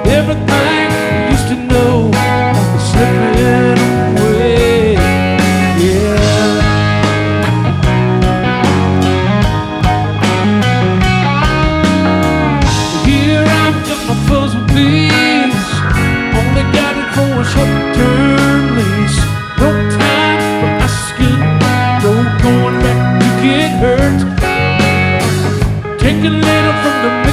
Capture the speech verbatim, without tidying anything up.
Everything we used to know is slipping away. Yeah. Here I've got my puzzle piece, only got it for a short-term lease. No time for asking, no going back to get hurt. Take a little from the